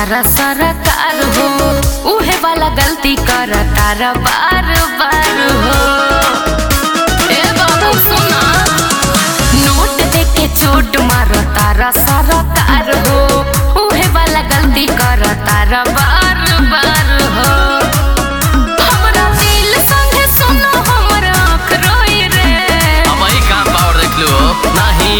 तारा सरकार हो, उहे वाला गलती कर तारा बार बार हो। ए बाबू सुना, नोट देके चोट मारो तारा सरकार हो, उहे वाला गलती कर तारा बार बार हो। हमरा दिल संगे सुनो, हमरा आँख रोई रे। हमारी काम पावर देख लो, नहीं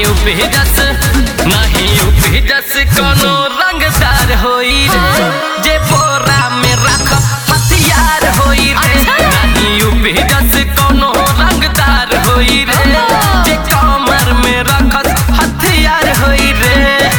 यूपी जस कोनो रंगदार होई रे, जे बोरा में रख हथियार होई रे। नहीं यूपी जस कोनो रंगदार होई रे, जे कमर में रख हथियार होई रे।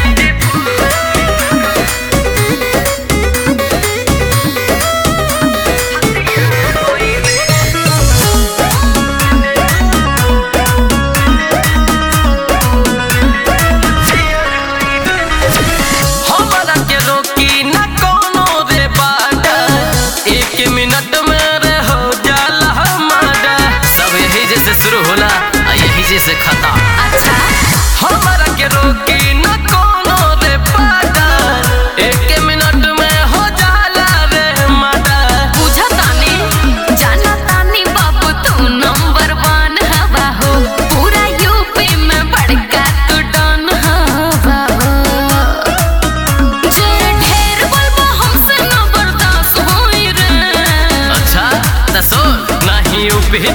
शुरू होला यही से खता। अच्छा, हमारा के रोकी न कोनो रे पाटा, 1 मिनट में हो जाला रे माटा। बुझा तानी, जाना तानी बाबू तू नंबर 1 हवा हो, पूरा यूपी में बड़का तू डॉन हवा हो। जे ढेर बोलबो हमसे न बर्दाश्त होई रे। अच्छा त सुन, नहीं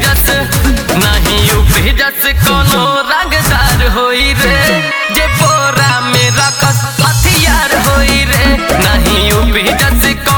यूपी जस कोनो रंगदार होई रे, जे बोरा में रखस हथियार होई रे। नहीं यूपी जस